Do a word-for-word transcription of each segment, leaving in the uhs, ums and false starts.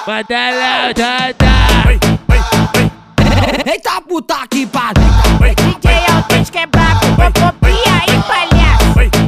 Batalhão, tá, tá. Eita puta que pariu. D J Autêntico é brabo, copia aí, palhaço.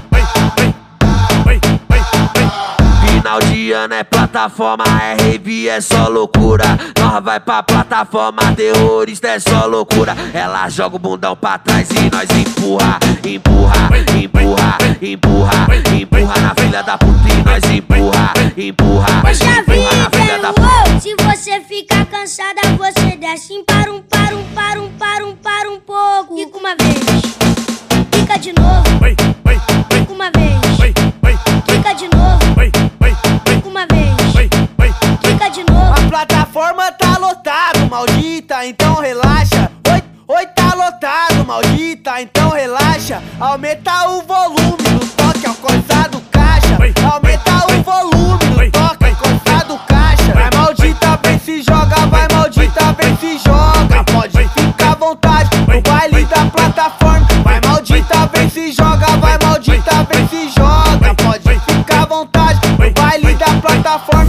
Final de ano é plataforma, é rave, é só loucura. Nós vai pra plataforma, terrorista é só loucura. Ela joga o bundão pra trás e nós empurra, empurra, empurra, empurra, empurra na filha da puta e nós empurra, empurra, Puxa empurra na filha da puta. vida, se você ficar cansada, você desce para um, para um, para um, para um, para um pouco. Fica uma vez, fica de novo. Fica uma vez, fica de novo. Fica uma vez, fica de novo. A plataforma tá lotado, maldita, então relaxa. Oi, oi, tá lotado, maldita, então relaxa. Aumenta o volume do toque ao coisa do caixa. Aumenta o volume do toque ao coisa do caixa. Vai maldita, vem se joga, vai maldita, vem se joga. Pode ficar à vontade no baile da plataforma. Vai maldita, vem se joga, vai maldita, vem se joga. Pode ficar à vontade no baile da plataforma.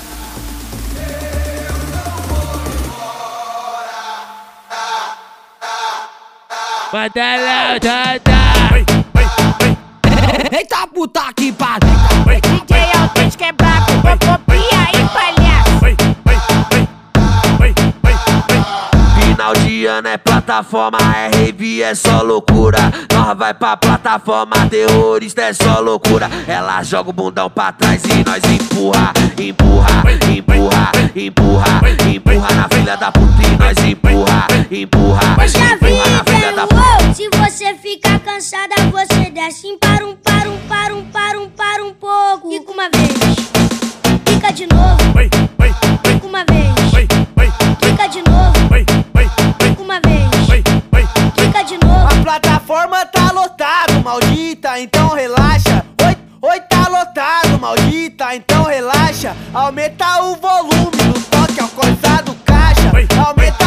Batalhão, tá, tá. Eita puta que pariu. D J Autêntico é brabo, copia aí, palhaço. Final de ano é plataforma, é rave, é só loucura. Nós vai pra plataforma, terrorista é só loucura. Ela joga o bundão pra trás e nós empurra, empurra, empurra, empurra, empurra na filha da puta e nós empurra, empurra, Puxa empurra na filha da puta. vida, se você ficar cansada, você desce para um, para um, para um, para um, para um pouco. Fica uma vez, fica de novo. Fica uma vez, fica de novo. Fica uma vez, fica de novo. A plataforma tá lotado, maldita, então relaxa. Oi, oi, tá lotado, maldita, então relaxa. Aumenta o volume do toque ao coisa do caixa. Aumenta